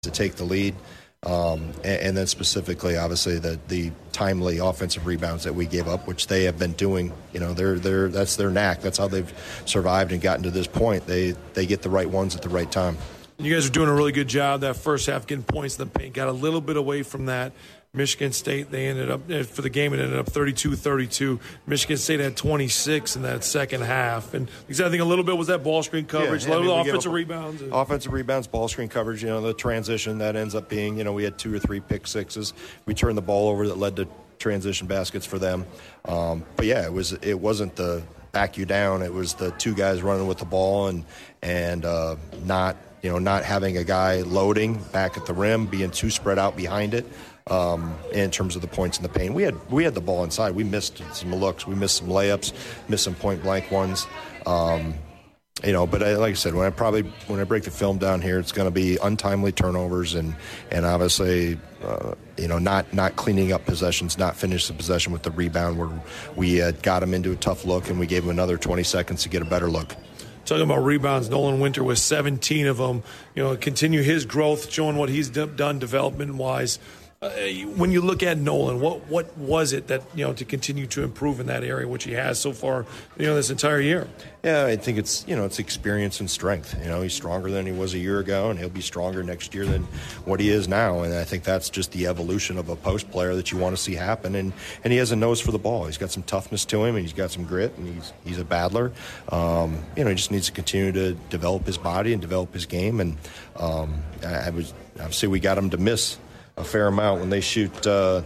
to take the lead. And then specifically, obviously, the timely offensive rebounds that we gave up, which they have been doing. That's their knack. That's how they've survived and gotten to this point. They get the right ones at the right time. You guys are doing a really good job that first half, getting points in the paint. Got a little bit away from that. Michigan State, they ended up, for the game, it ended up 32-32. Michigan State had 26 in that second half. And I think a little bit was that ball screen coverage, a little offensive rebounds. Offensive rebounds, ball screen coverage, the transition that ends up being, we had 2 or 3 pick sixes. We turned the ball over that led to transition baskets for them. But yeah, it wasn't the back you down. It was the 2 guys running with the ball and not having a guy loading back at the rim, being too spread out behind it. In terms of the points in the paint, we had the ball inside. We missed some looks, we missed some layups, missed some point blank ones. But like I said, when I break the film down here, it's going to be untimely turnovers and obviously not cleaning up possessions, not finish the possession with the rebound where we got them into a tough look and we gave them another 20 seconds to get a better look. Talking about rebounds, Nolan Winter with 17 of them. Continue his growth, showing what he's done development-wise. When you look at Nolan, what was it that to continue to improve in that area, which he has so far, this entire year? Yeah, I think it's it's experience and strength. He's stronger than he was a year ago, and he'll be stronger next year than what he is now. And I think that's just the evolution of a post player that you want to see happen. And he has a nose for the ball. He's got some toughness to him, and he's got some grit, and he's a battler. He just needs to continue to develop his body and develop his game. And obviously we got him to miss a fair amount when they shoot 20,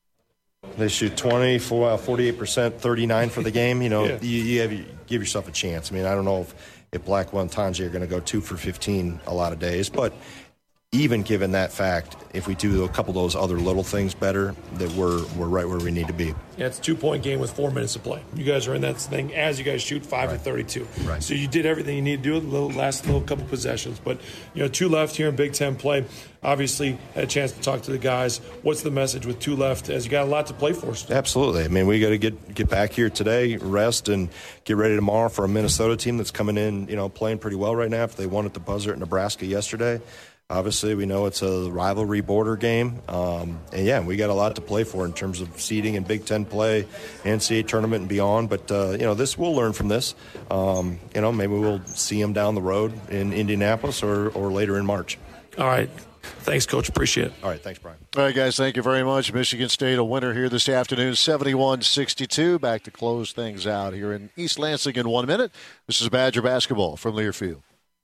48%, 39 for the game. You give yourself a chance. I don't know if Blackwell and Tanji are going to go 2 for 15 a lot of days, but even given that fact, if we do a couple of those other little things better, that we're right where we need to be. Yeah, it's a 2-point game with 4 minutes to play. You guys are in that thing as you guys shoot 5 for 32. Right. So you did everything you need to do the last little couple possessions. But 2 left here in Big Ten play. Obviously, had a chance to talk to the guys. What's the message with 2 left as you got a lot to play for? Absolutely. We got to get back here today, rest, and get ready tomorrow for a Minnesota team that's coming in, playing pretty well right now. If they won at the buzzer at Nebraska yesterday. Obviously, we know it's a rivalry border game. We got a lot to play for in terms of seeding and Big Ten play, NCAA tournament and beyond. But, this we'll learn from this. Maybe we'll see them down the road in Indianapolis or later in March. All right. Thanks, Coach. Appreciate it. All right. Thanks, Brian. All right, guys. Thank you very much. Michigan State a winner here this afternoon, 71-62. Back to close things out here in East Lansing in 1 minute. This is Badger basketball from Learfield.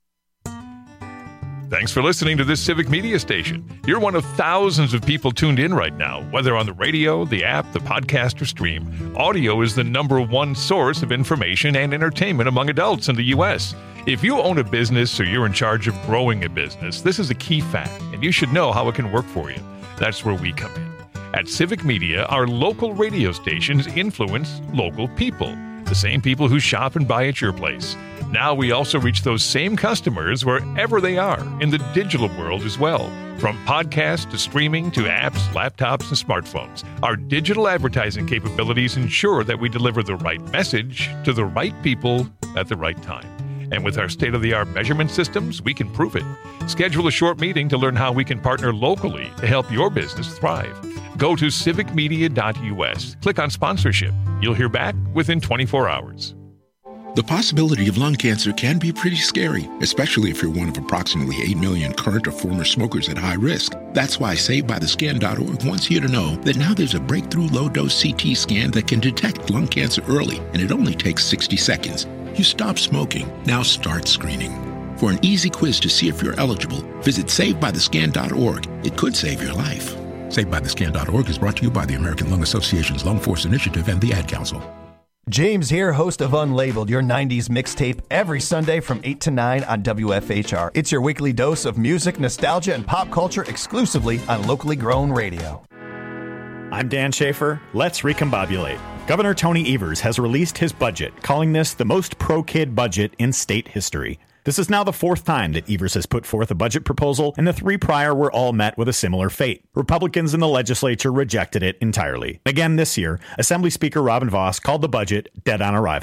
Thanks for listening to this Civic Media station. You're one of thousands of people tuned in right now, whether on the radio, the app, the podcast, or stream. Audio is the #1 source of information and entertainment among adults in the U.S. If you own a business or you're in charge of growing a business, this is a key fact, and you should know how it can work for you. That's where we come in. At Civic Media, our local radio stations influence local people, the same people who shop and buy at your place. Now we also reach those same customers wherever they are in the digital world as well. From podcasts to streaming to apps, laptops, and smartphones, our digital advertising capabilities ensure that we deliver the right message to the right people at the right time. And with our state-of-the-art measurement systems, we can prove it. Schedule a short meeting to learn how we can partner locally to help your business thrive. Go to civicmedia.us. Click on sponsorship. You'll hear back within 24 hours. The possibility of lung cancer can be pretty scary, especially if you're one of approximately 8 million current or former smokers at high risk. That's why SaveByTheScan.org wants you to know that now there's a breakthrough low-dose CT scan that can detect lung cancer early, and it only takes 60 seconds. You stop smoking, now start screening. For an easy quiz to see if you're eligible, visit SaveByTheScan.org. It could save your life. SaveByTheScan.org is brought to you by the American Lung Association's Lung Force Initiative and the Ad Council. James here, host of Unlabeled, your 90s mixtape, every Sunday from 8 to 9 on WFHR. It's your weekly dose of music, nostalgia, and pop culture exclusively on locally grown radio. I'm Dan Schaefer. Let's recombobulate. Governor Tony Evers has released his budget, calling this the most pro-kid budget in state history. This is now the 4th time that Evers has put forth a budget proposal, and the 3 prior were all met with a similar fate. Republicans in the legislature rejected it entirely. Again this year, Assembly Speaker Robin Vos called the budget dead on arrival.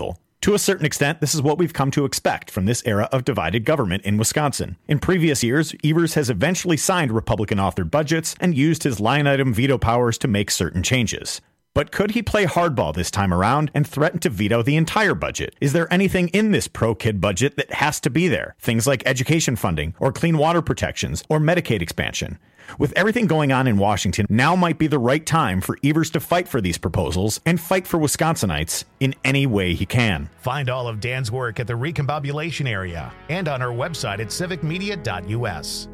To a certain extent, this is what we've come to expect from this era of divided government in Wisconsin. In previous years, Evers has eventually signed Republican-authored budgets and used his line-item veto powers to make certain changes. But could he play hardball this time around and threaten to veto the entire budget? Is there anything in this pro-kid budget that has to be there? Things like education funding, or clean water protections, or Medicaid expansion. With everything going on in Washington, now might be the right time for Evers to fight for these proposals and fight for Wisconsinites in any way he can. Find all of Dan's work at the Recombobulation area and on our website at civicmedia.us.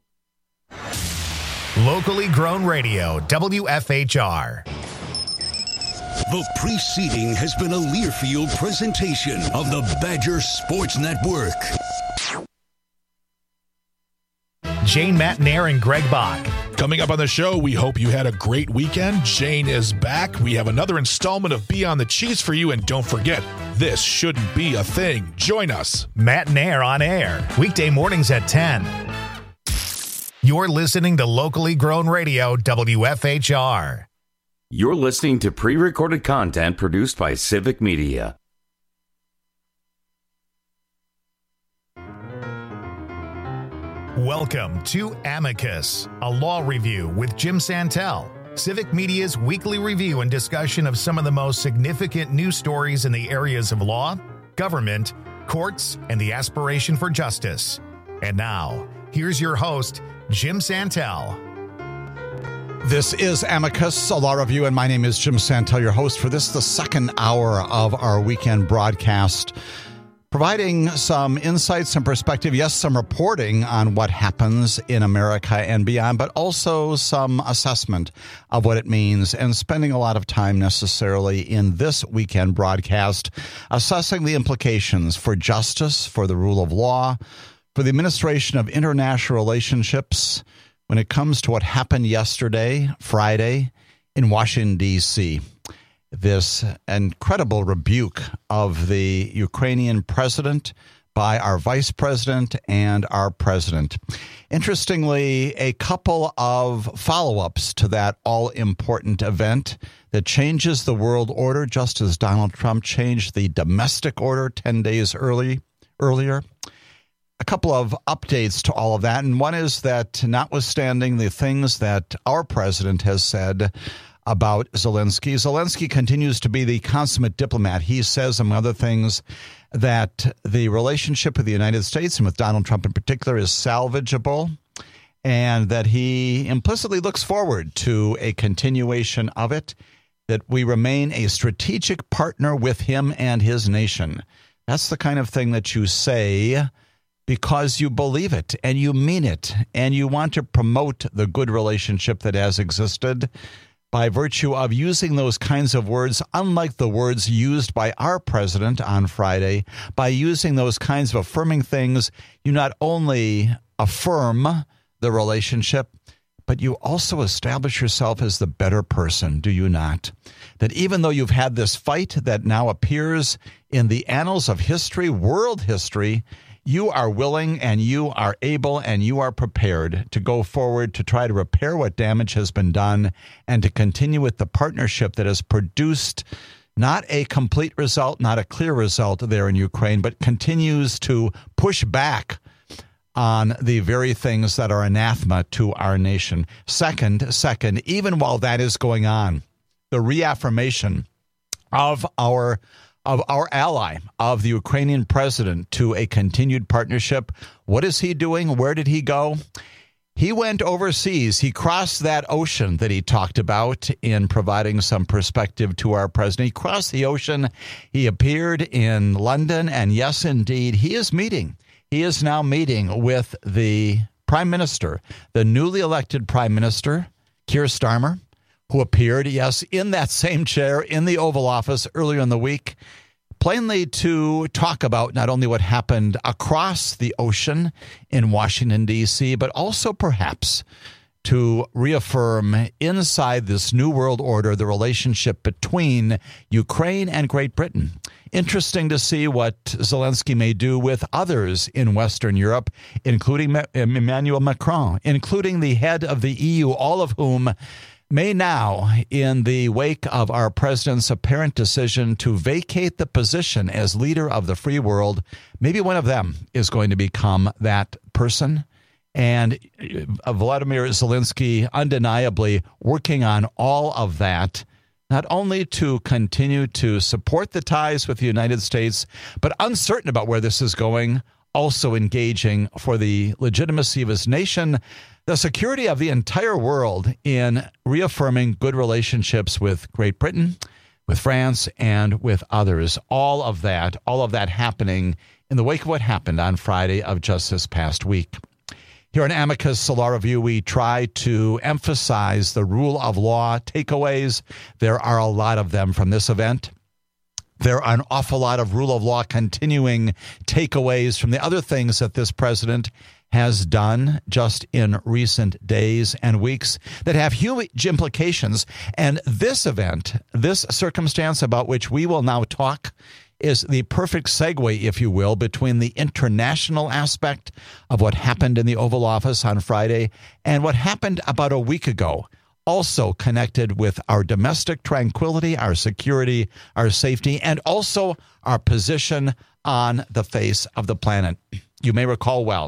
Locally grown radio, WFHR. The preceding has been a Learfield presentation of the Badger Sports Network. Jane Matnair and Greg Bach. Coming up on the show, we hope you had a great weekend. Jane is back. We have another installment of Be on the Cheese for you. And don't forget, this shouldn't be a thing. Join us. Matnair on air, weekday mornings at 10. You're listening to Locally Grown Radio, WFHR. You're listening to pre-recorded content produced by Civic Media. Welcome to Amicus, a law review with Jim Santel, Civic Media's weekly review and discussion of some of the most significant news stories in the areas of law, government, courts, and the aspiration for justice. And now, here's your host, Jim Santel. This is Amicus, a law review, and my name is Jim Santel, your host for this, the second hour of our weekend broadcast, providing some insights, some perspective, yes, some reporting on what happens in America and beyond, but also some assessment of what it means, and spending a lot of time necessarily in this weekend broadcast assessing the implications for justice, for the rule of law, for the administration of international relationships, when it comes to what happened yesterday, Friday, in Washington, D.C., this incredible rebuke of the Ukrainian president by our vice president and our president. Interestingly, a couple of follow-ups to that all-important event that changes the world order, just as Donald Trump changed the domestic order 10 days earlier. A couple of updates to all of that, and one is that notwithstanding the things that our president has said about Zelensky continues to be the consummate diplomat. He says, among other things, that the relationship with the United States and with Donald Trump in particular is salvageable, and that he implicitly looks forward to a continuation of it, that we remain a strategic partner with him and his nation. That's the kind of thing that you say because you believe it and you mean it and you want to promote the good relationship that has existed by virtue of using those kinds of words, unlike the words used by our president on Friday. By using those kinds of affirming things, you not only affirm the relationship, but you also establish yourself as the better person, do you not? That even though you've had this fight that now appears in the annals of history, world history, you are willing and you are able and you are prepared to go forward to try to repair what damage has been done and to continue with the partnership that has produced not a complete result, not a clear result there in Ukraine, but continues to push back on the very things that are anathema to our nation. Second, even while that is going on, the reaffirmation of our ally, of the Ukrainian president, to a continued partnership. What is he doing? Where did he go? He went overseas. He crossed that ocean that he talked about in providing some perspective to our president. He crossed the ocean. He appeared in London. And yes, indeed, he is now meeting with the prime minister, the newly elected prime minister, Keir Starmer, who appeared, yes, in that same chair in the Oval Office earlier in the week, plainly to talk about not only what happened across the ocean in Washington, D.C., but also perhaps to reaffirm inside this new world order the relationship between Ukraine and Great Britain. Interesting to see what Zelensky may do with others in Western Europe, including Emmanuel Macron, including the head of the EU, all of whom may now, in the wake of our president's apparent decision to vacate the position as leader of the free world, maybe one of them is going to become that person. And Vladimir Zelensky undeniably working on all of that, not only to continue to support the ties with the United States, but uncertain about where this is going, also engaging for the legitimacy of his nation, the security of the entire world in reaffirming good relationships with Great Britain, with France, and with others. All of that happening in the wake of what happened on Friday of just this past week. Here on Amicus Law Review, we try to emphasize the rule of law takeaways. There are a lot of them from this event. There are an awful lot of rule of law continuing takeaways from the other things that this president has done just in recent days and weeks that have huge implications. And this event, this circumstance about which we will now talk, is the perfect segue, if you will, between the international aspect of what happened in the Oval Office on Friday and what happened about a week ago, also connected with our domestic tranquility, our security, our safety, and also our position on the face of the planet. You may recall well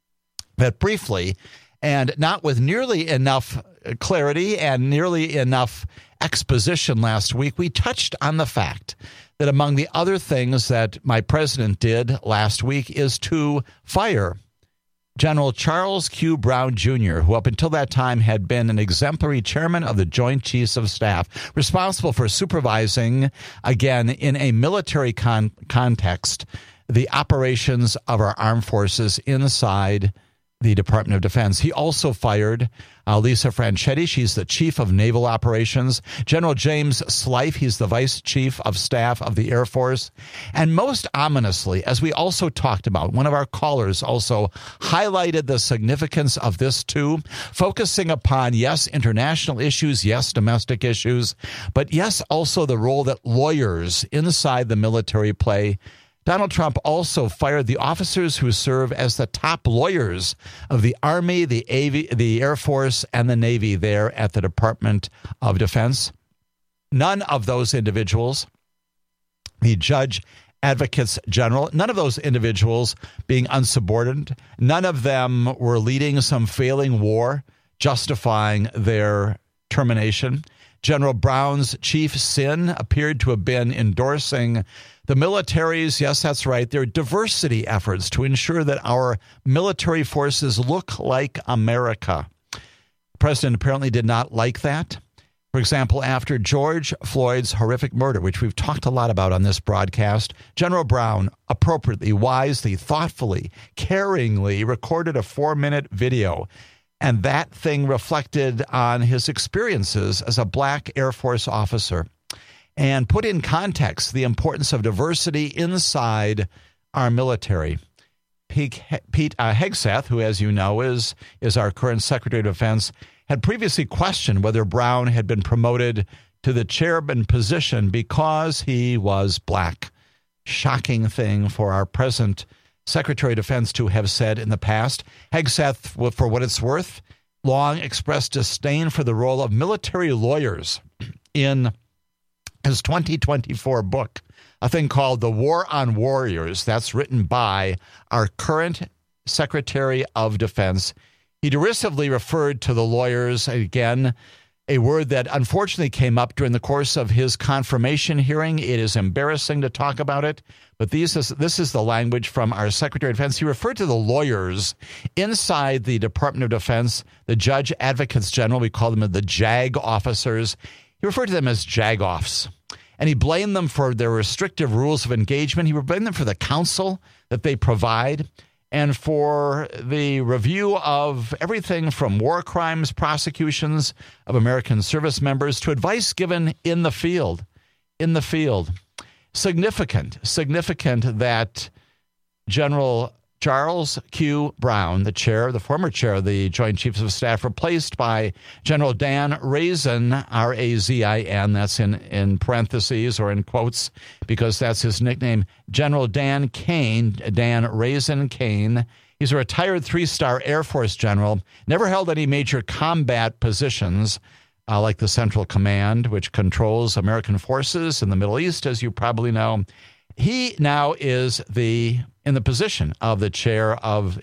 that briefly, and not with nearly enough clarity and nearly enough exposition last week, we touched on the fact that among the other things that my president did last week is to fire General Charles Q. Brown, Jr., who up until that time had been an exemplary chairman of the Joint Chiefs of Staff, responsible for supervising, again, in a military context, the operations of our armed forces inside the Department of Defense. He also fired Lisa Franchetti. She's the chief of naval operations. General James Slife. He's the vice chief of staff of the Air Force. And most ominously, as we also talked about, one of our callers also highlighted the significance of this too, focusing upon, yes, international issues, yes, domestic issues, but yes, also the role that lawyers inside the military play. Donald Trump also fired the officers who serve as the top lawyers of the Army, the Air Force, and the Navy there at the Department of Defense. None of those individuals, the judge, advocates general, none of those individuals being unsubordinate, none of them were leading some failing war, justifying their termination. General Brown's chief sin appeared to have been endorsing the military's, yes, that's right, their diversity efforts to ensure that our military forces look like America. The president apparently did not like that. For example, after George Floyd's horrific murder, which we've talked a lot about on this broadcast, General Brown appropriately, wisely, thoughtfully, caringly recorded a 4-minute video. And that thing reflected on his experiences as a black Air Force officer and put in context the importance of diversity inside our military. Pete Hegseth, who, as you know, is our current Secretary of Defense, had previously questioned whether Brown had been promoted to the chairman position because he was black. Shocking thing for our present Secretary of Defense to have said in the past. Hegseth, for what it's worth, long expressed disdain for the role of military lawyers in his 2024 book, a thing called The War on Warriors. That's written by our current Secretary of Defense. He derisively referred to the lawyers, again, a word that unfortunately came up during the course of his confirmation hearing. It is embarrassing to talk about it, but this is the language from our Secretary of Defense. He referred to the lawyers inside the Department of Defense, the Judge Advocates General. We call them the JAG officers. He referred to them as JAG-offs, and he blamed them for their restrictive rules of engagement. He blamed them for the counsel that they provide and for the review of everything from war crimes prosecutions of American service members to advice given in the field. Significant that General Charles Q. Brown, the former chair of the Joint Chiefs of Staff, replaced by General Dan Razin, R-A-Z-I-N, that's in parentheses or in quotes because that's his nickname, General Dan Kane, Dan Razin Kane. He's a retired 3-star Air Force general, never held any major combat positions, like the Central Command, which controls American forces in the Middle East, as you probably know. He now is in the position of the chair of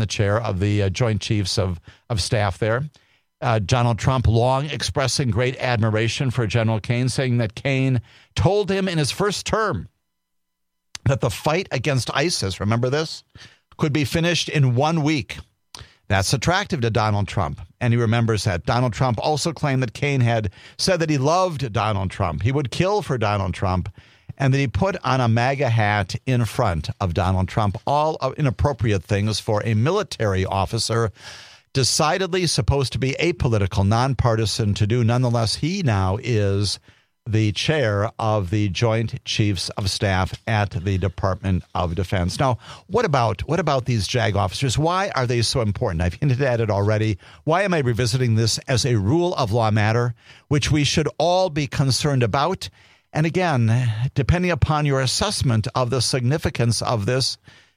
the Joint Chiefs of Staff there. Donald Trump long expressing great admiration for General Kane, saying that Kane told him in his first term that the fight against ISIS, remember this, could be finished in 1 week. That's attractive to Donald Trump, and he remembers that. Donald Trump also claimed that Kane had said that he loved Donald Trump. He would kill for Donald Trump, and that he put on a MAGA hat in front of Donald Trump, all inappropriate things for a military officer, decidedly supposed to be apolitical, nonpartisan to do. Nonetheless, he now is the chair of the Joint Chiefs of Staff at the Department of Defense. Now, what about these JAG officers? Why are they so important? I've hinted at it already. Why am I revisiting this as a rule of law matter, which we should all be concerned about? And again, depending upon your assessment of the significance of this,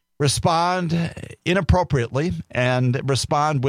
respond inappropriately and respond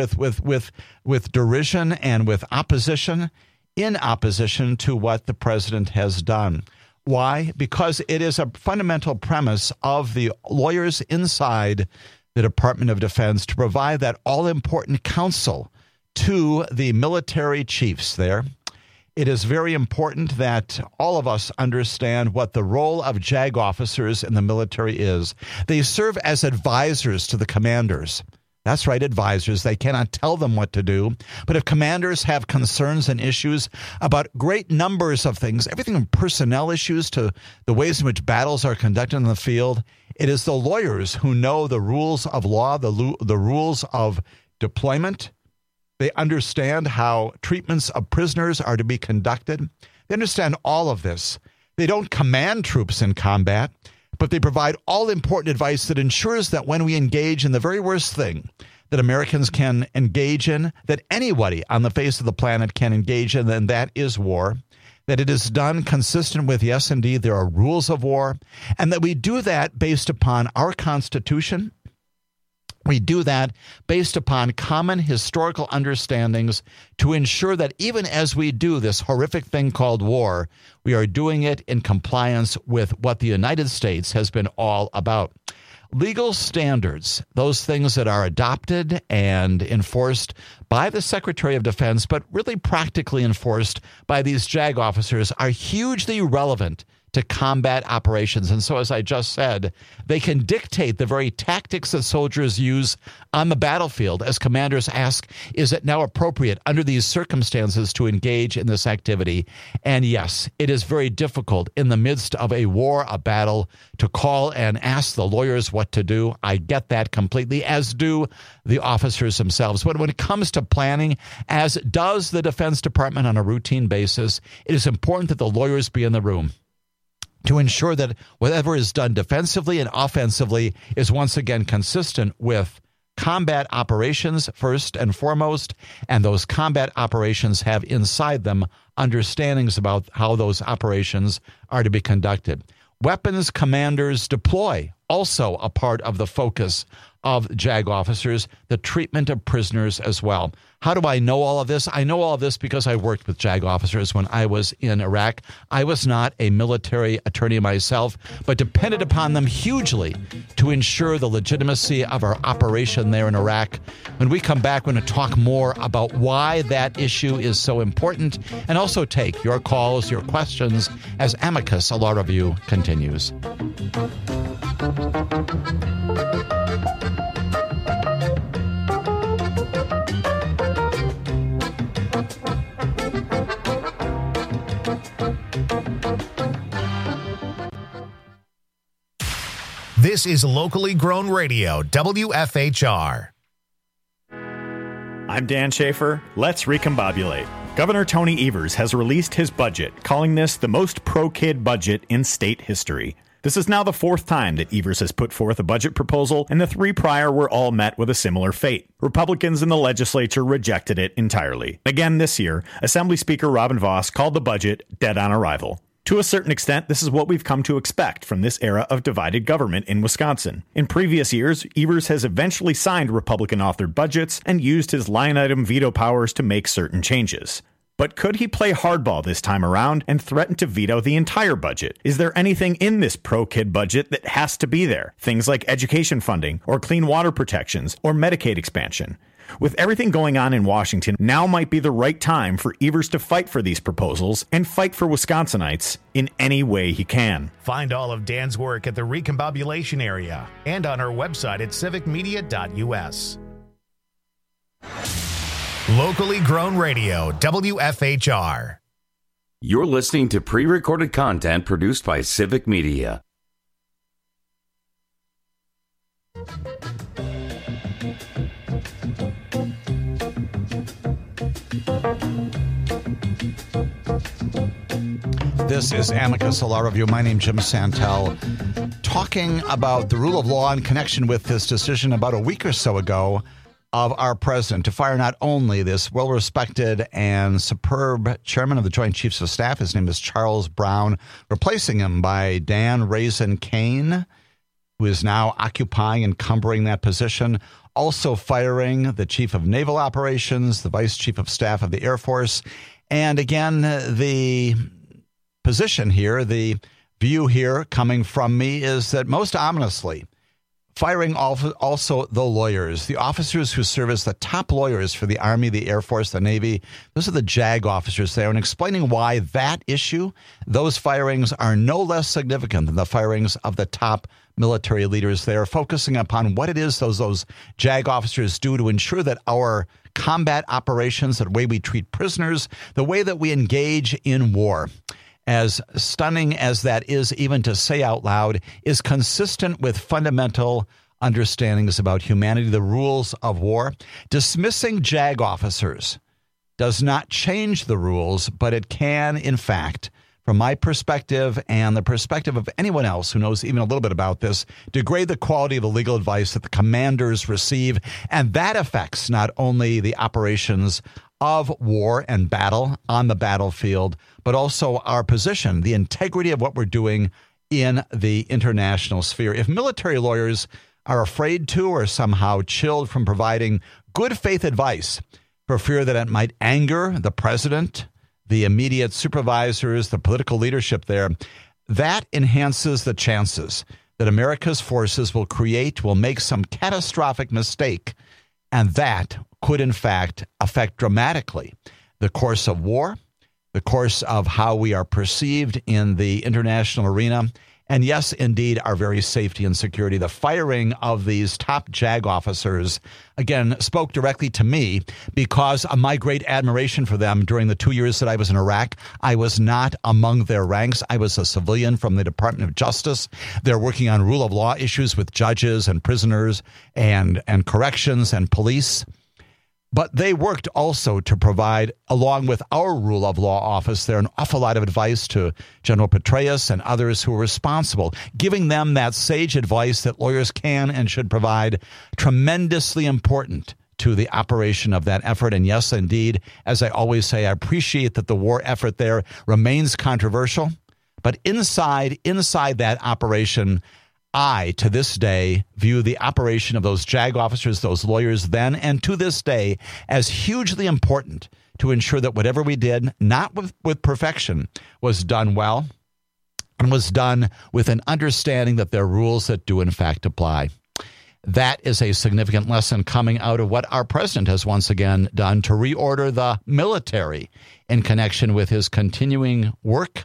with derision and with opposition, in opposition to what the president has done. Why? Because it is a fundamental premise of the lawyers inside the Department of Defense to provide that all-important counsel to the military chiefs there. It is very important that all of us understand what the role of JAG officers in the military is. They serve as advisors to the commanders. That's right, advisors. They cannot tell them what to do. But if commanders have concerns and issues about great numbers of things, everything from personnel issues to the ways in which battles are conducted in the field, it is the lawyers who know the rules of law, the rules of deployment. They understand how treatments of prisoners are to be conducted. They understand all of this. They don't command troops in combat, but they provide all important advice that ensures that when we engage in the very worst thing that Americans can engage in, that anybody on the face of the planet can engage in, and that is war, that it is done consistent with, yes, indeed, there are rules of war, and that we do that based upon our Constitution. We do that based upon common historical understandings to ensure that even as we do this horrific thing called war, we are doing it in compliance with what the United States has been all about. Legal standards, those things that are adopted and enforced by the Secretary of Defense, but really practically enforced by these JAG officers, are hugely relevant to combat operations. And so, as I just said, they can dictate the very tactics that soldiers use on the battlefield as commanders ask, is it now appropriate under these circumstances to engage in this activity? And yes, it is very difficult in the midst of a war, a battle, to call and ask the lawyers what to do. I get that completely, as do the officers themselves. But when it comes to planning, as does the Defense Department on a routine basis, it is important that the lawyers be in the room to ensure that whatever is done defensively and offensively is once again consistent with combat operations first and foremost, and those combat operations have inside them understandings about how those operations are to be conducted. Weapons commanders deploy, also a part of the focus of JAG officers, the treatment of prisoners as well. How do I know all of this? I know all of this because I worked with JAG officers when I was in Iraq. I was not a military attorney myself, but depended upon them hugely to ensure the legitimacy of our operation there in Iraq. When we come back, we're going to talk more about why that issue is so important, and also take your calls, your questions, as Amicus, a law review, continues. This is locally grown radio, WFHR. I'm Dan Schaefer. Let's recombobulate. Governor Tony Evers has released his budget, calling this the most pro-kid budget in state history. This is now the fourth time that Evers has put forth a budget proposal, and the three prior were all met with a similar fate. Republicans in the legislature rejected it entirely. Again this year, Assembly Speaker Robin Vos called the budget dead on arrival. To a certain extent, this is what we've come to expect from this era of divided government in Wisconsin. In previous years, Evers has eventually signed Republican-authored budgets and used his line-item veto powers to make certain changes. But could he play hardball this time around and threaten to veto the entire budget? Is there anything in this pro-kid budget that has to be there? Things like education funding, or clean water protections, or Medicaid expansion. With everything going on in Washington, now might be the right time for Evers to fight for these proposals and fight for Wisconsinites in any way he can. Find all of Dan's work at the Recombobulation Area and on our website at civicmedia.us. Locally grown radio, WFHR. You're listening to pre-recorded content produced by Civic Media. This is Amicus Law Review. My name's Jim Santel, talking about the rule of law in connection with this decision about a week or so ago of our president to fire not only this well-respected and superb chairman of the Joint Chiefs of Staff, his name is Charles Brown, replacing him by Dan Raisin Kane, who is now occupying and encumbering that position, also firing the Chief of Naval Operations, the Vice Chief of Staff of the Air Force, and again, the position here, the view here coming from me is that most ominously, firing also the lawyers, the officers who serve as the top lawyers for the Army, the Air Force, the Navy. Those are the JAG officers there, and explaining why that issue, those firings are no less significant than the firings of the top military leaders there, focusing upon what it is those JAG officers do to ensure that our combat operations, the way we treat prisoners, the way that we engage in war, as stunning as that is even to say out loud, is consistent with fundamental understandings about humanity, the rules of war. Dismissing JAG officers does not change the rules, but it can, in fact, from my perspective and the perspective of anyone else who knows even a little bit about this, degrade the quality of the legal advice that the commanders receive. And that affects not only the operations of war and battle on the battlefield, but also our position, the integrity of what we're doing in the international sphere. If military lawyers are afraid to or somehow chilled from providing good faith advice for fear that it might anger the president, the immediate supervisors, the political leadership there, that enhances the chances that America's forces will make some catastrophic mistake, and that could, in fact, affect dramatically the course of war, the course of how we are perceived in the international arena, and yes, indeed, our very safety and security. The firing of these top JAG officers, again, spoke directly to me because of my great admiration for them during the 2 years that I was in Iraq. I was not among their ranks. I was a civilian from the Department of Justice. They're working on rule of law issues with judges and prisoners and corrections and police. But they worked also to provide, along with our rule of law office there, an awful lot of advice to General Petraeus and others who were responsible, giving them that sage advice that lawyers can and should provide, tremendously important to the operation of that effort. And yes, indeed, as I always say, I appreciate that the war effort there remains controversial. But inside that operation, I, to this day, view the operation of those JAG officers, those lawyers then, and to this day, as hugely important to ensure that whatever we did, not with perfection, was done well and was done with an understanding that there are rules that do, in fact, apply. That is a significant lesson coming out of what our president has once again done to reorder the military in connection with his continuing work,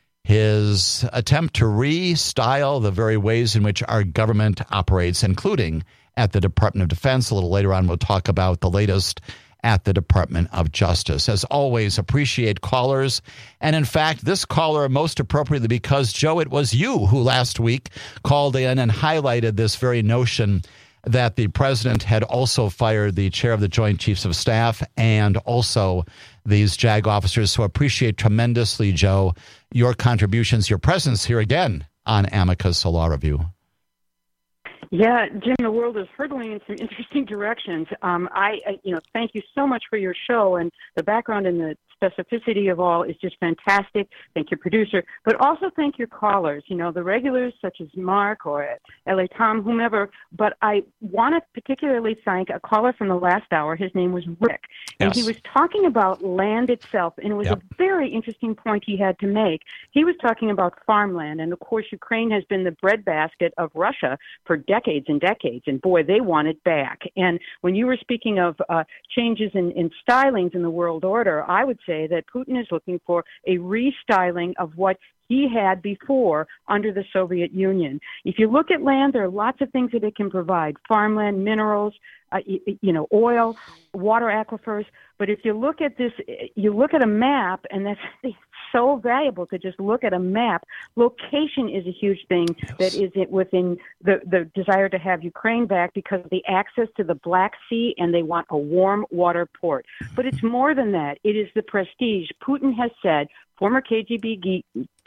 his attempt to restyle the very ways in which our government operates, including at the Department of Defense. A little later on, we'll talk about the latest at the Department of Justice. As always, appreciate callers. And in fact, this caller most appropriately because, Joe, it was you who last week called in and highlighted this very notion that the president had also fired the chair of the Joint Chiefs of Staff and also these JAG officers. So appreciate tremendously, Joe, your contributions, your presence here again on Amicus Law Review. Yeah, Jim, the world is hurtling in some interesting directions. Thank you so much for your show, and the background and the specificity of all is just fantastic. Thank your producer, but also thank your callers, the regulars such as Mark or L.A. Tom, whomever. But I want to particularly thank a caller from the last hour. His name was Rick, and he was talking about land itself, and it was a very interesting point he had to make. He was talking about farmland, and of course, Ukraine has been the breadbasket of Russia for decades and decades, and boy, they want it back. And when you were speaking of changes in stylings in the world order, I would say that Putin is looking for a restyling of what he had before under the Soviet Union. If you look at land, there are lots of things that it can provide: farmland, minerals, oil, water aquifers. But if you look at this, you look at a map, and that's so valuable to just look at a map. Location is a huge thing that is within the desire to have Ukraine back because of the access to the Black Sea, and they want a warm water port. But it's more than that. It is the prestige. Putin has said, former KGB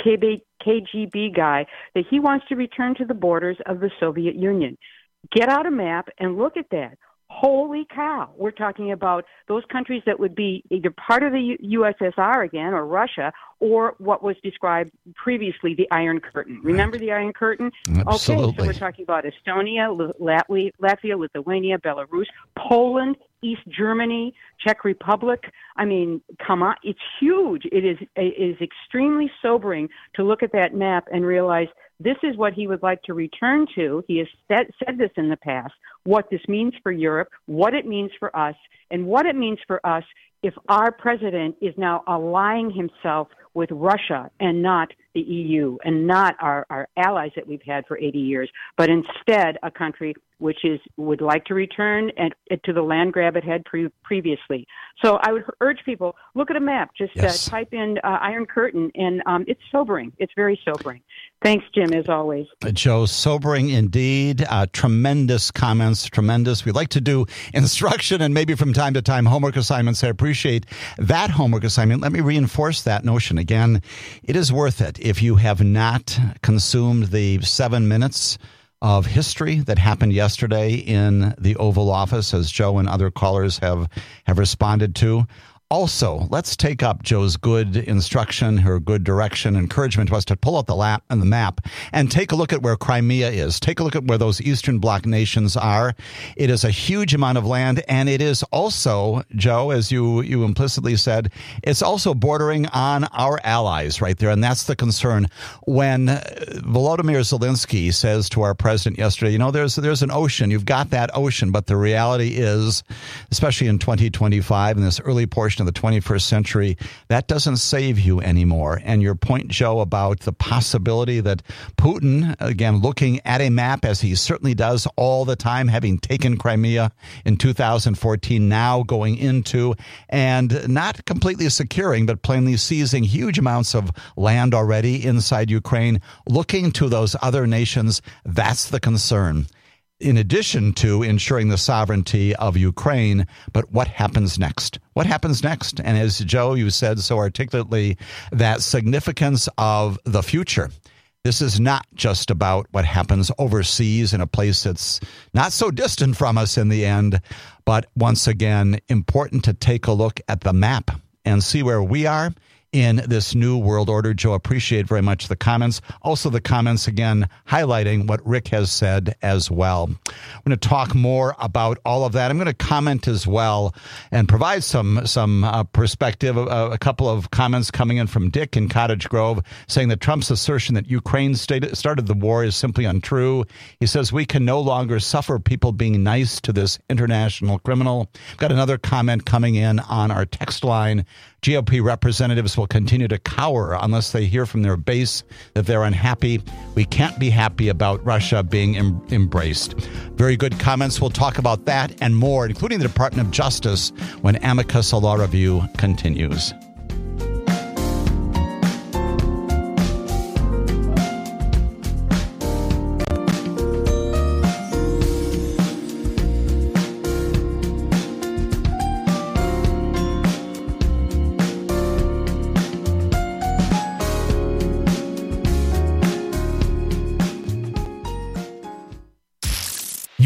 guy, that he wants to return to the borders of the Soviet Union. Get out a map and look at that. Holy cow. We're talking about those countries that would be either part of the USSR again, or Russia, or what was described previously, the Iron Curtain. Remember the Iron Curtain? Absolutely. Okay, so we're talking about Estonia, Latvia, Lithuania, Belarus, Poland, East Germany, Czech Republic. I mean, come on, it's huge. It is extremely sobering to look at that map and realize this is what he would like to return to. He has said this in the past, what this means for Europe, what it means for us, and what it means for us if our president is now allying himself with Russia and not the EU and not our allies that we've had for 80 years, but instead a country which would like to return to the land grab it had previously. So I would urge people, look at a map, just type in Iron Curtain, and it's sobering. It's very sobering. Thanks, Jim, as always. Joe, sobering indeed. Tremendous comments, tremendous. We like to do instruction and maybe from time to time homework assignments. I appreciate that homework assignment. Let me reinforce that notion again. It is worth it if you have not consumed the 7 minutes of history that happened yesterday in the Oval Office, as Joe and other callers have responded to. Also, let's take up Joe's good instruction, her good direction, encouragement to us to pull out the map and take a look at where Crimea is. Take a look at where those Eastern Bloc nations are. It is a huge amount of land, and it is also, Joe, as you implicitly said, it's also bordering on our allies right there, and that's the concern. When Volodymyr Zelensky says to our president yesterday, there's an ocean, you've got that ocean, but the reality is, especially in 2025, in this early portion of the 21st century, that doesn't save you anymore. And your point, Joe, about the possibility that Putin, again, looking at a map, as he certainly does all the time, having taken Crimea in 2014, now going into and not completely securing, but plainly seizing huge amounts of land already inside Ukraine, looking to those other nations, that's the concern. In addition to ensuring the sovereignty of Ukraine, but what happens next? What happens next? And as Joe, you said so articulately, that significance of the future. This is not just about what happens overseas in a place that's not so distant from us in the end, but once again, important to take a look at the map and see where we are in this new world order. Joe, appreciate very much the comments. Also the comments, again, highlighting what Rick has said as well. I'm going to talk more about all of that. I'm going to comment as well and provide some perspective. A couple of comments coming in from Dick in Cottage Grove saying that Trump's assertion that Ukraine started the war is simply untrue. He says we can no longer suffer people being nice to this international criminal. Got another comment coming in on our text line. GOP representatives will continue to cower unless they hear from their base that they're unhappy. We can't be happy about Russia being embraced. Very good comments. We'll talk about that and more, including the Department of Justice, when Amicus Law Review continues.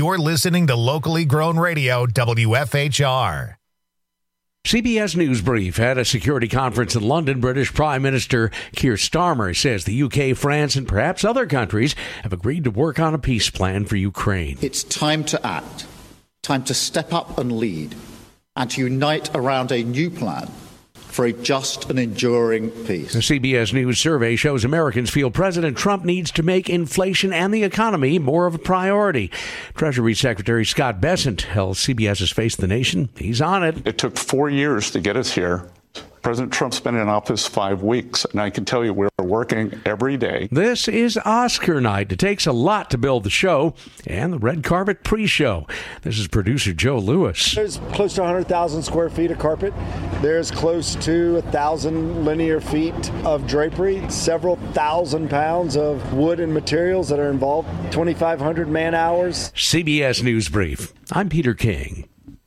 You're listening to locally grown radio, WFHR. CBS News Brief had a security conference in London. British Prime Minister Keir Starmer says the UK, France, and perhaps other countries have agreed to work on a peace plan for Ukraine. It's time to act, time to step up and lead, and to unite around a new plan for a just and enduring peace. The CBS News survey shows Americans feel President Trump needs to make inflation and the economy more of a priority. Treasury Secretary Scott Bessent tells CBS's Face the Nation he's on it. It took 4 years to get us here. President Trump's been in office 5 weeks, and I can tell you we're working every day. This is Oscar night. It takes a lot to build the show and the red carpet pre-show. This is producer Joe Lewis. There's close to 100,000 square feet of carpet. There's close to 1,000 linear feet of drapery, several thousand pounds of wood and materials that are involved, 2,500 man hours. CBS News Brief. I'm Peter King.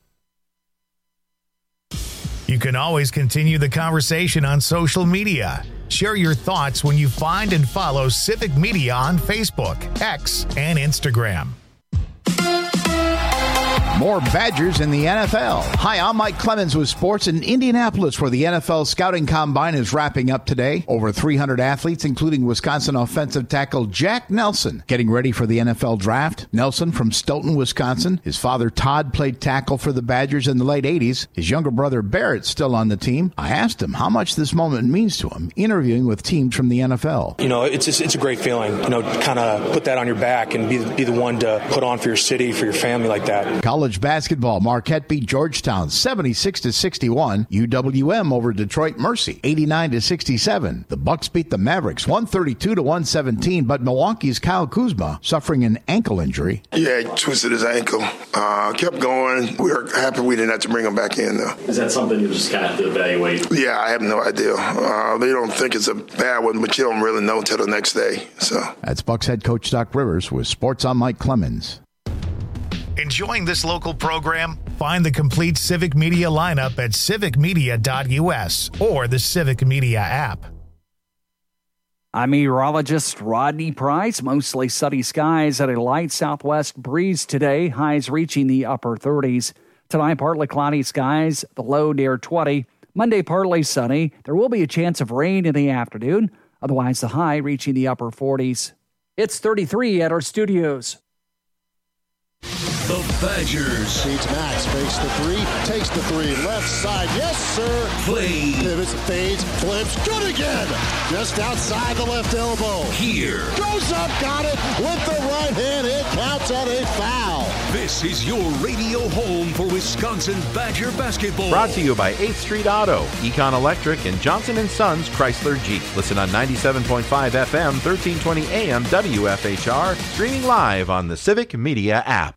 You can always continue the conversation on social media. Share your thoughts when you find and follow Civic Media on Facebook, X, and Instagram. More Badgers in the NFL. Hi, I'm Mike Clemens with sports in Indianapolis, where the NFL Scouting Combine is wrapping up today. Over 300 athletes, including Wisconsin offensive tackle Jack Nelson, getting ready for the NFL Draft. Nelson from Stoughton, Wisconsin. His father, Todd, played tackle for the Badgers in the late 80s. His younger brother, Barrett's still on the team. I asked him how much this moment means to him, interviewing with teams from the NFL. You know, it's a great feeling, you know, kind of put that on your back and be the one to put on for your city, for your family like that. College basketball, Marquette beat Georgetown 76-61. UWM over Detroit Mercy 89-67. The Bucks beat the Mavericks 132-117, but Milwaukee's Kyle Kuzma suffering an ankle injury. Yeah, he twisted his ankle. Kept going. We were happy we didn't have to bring him back in, though. Is that something you just kind of have to evaluate? Yeah, I have no idea. They don't think it's a bad one, but you don't really know until the next day. So that's Bucks head coach Doc Rivers with Sports on Mike Clemens. Enjoying this local program? Find the complete Civic Media lineup at civicmedia.us or the Civic Media app. I'm meteorologist Rodney Price. Mostly sunny skies and a light southwest breeze today. Highs reaching the upper 30s. Tonight, partly cloudy skies, the low near 20. Monday, partly sunny. There will be a chance of rain in the afternoon. Otherwise, the high reaching the upper 40s. It's 33 at our studios. The Badgers. Feeds Max, fakes the three, takes the three, left side, yes sir. Play. Pivots, fades, flips, good again. Just outside the left elbow. Here. Goes up, got it with the right hand. It counts at a foul. This is your radio home for Wisconsin Badger basketball. Brought to you by 8th Street Auto, Econ Electric, and Johnson & Sons Chrysler Jeep. Listen on 97.5 FM, 1320 AM WFHR, streaming live on the Civic Media app.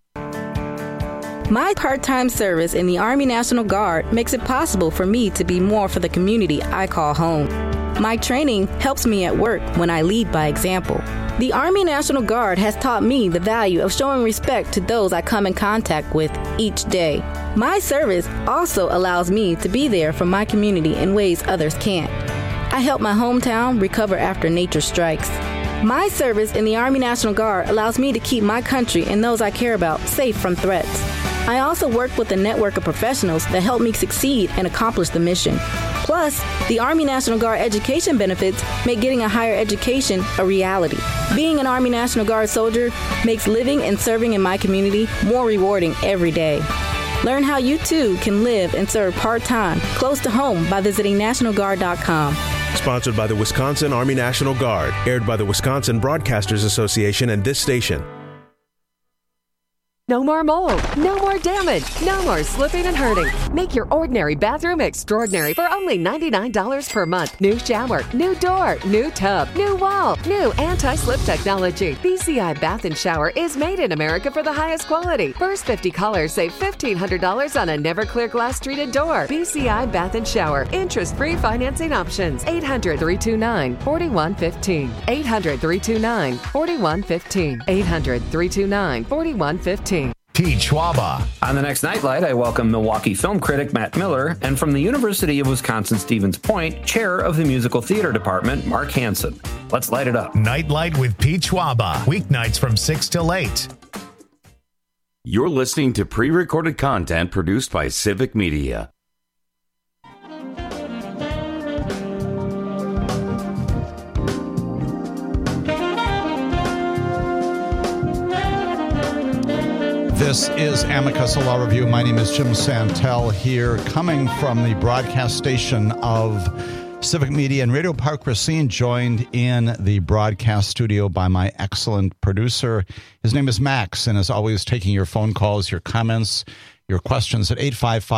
My part-time service in the Army National Guard makes it possible for me to be more for the community I call home. My training helps me at work when I lead by example. The Army National Guard has taught me the value of showing respect to those I come in contact with each day. My service also allows me to be there for my community in ways others can't. I help my hometown recover after nature strikes. My service in the Army National Guard allows me to keep my country and those I care about safe from threats. I also work with a network of professionals that help me succeed and accomplish the mission. Plus, the Army National Guard education benefits make getting a higher education a reality. Being an Army National Guard soldier makes living and serving in my community more rewarding every day. Learn how you too can live and serve part-time close to home by visiting NationalGuard.com. Sponsored by the Wisconsin Army National Guard. Aired by the Wisconsin Broadcasters Association and this station. No more mold, no more damage, no more slipping and hurting. Make your ordinary bathroom extraordinary for only $99 per month. New shower, new door, new tub, new wall, new anti-slip technology. BCI Bath & Shower is made in America for the highest quality. First 50 callers save $1,500 on a never-clear glass treated door. BCI Bath & Shower. Interest-free financing options. 800-329-4115. 800-329-4115. 800-329-4115. Pete Schwaba. On the next Nightlight, I welcome Milwaukee film critic Matt Miller, and from the University of Wisconsin-Stevens Point, chair of the musical theater department, Mark Hansen. Let's light it up. Nightlight with Pete Schwaba. Weeknights from 6 till 8. You're listening to pre-recorded content produced by Civic Media. This is Amicus, a law review. My name is Jim Santel here, coming from the broadcast station of Civic Media and Radio Park Racine, joined in the broadcast studio by my excellent producer. His name is Max, and as always, taking your phone calls, your comments, your questions at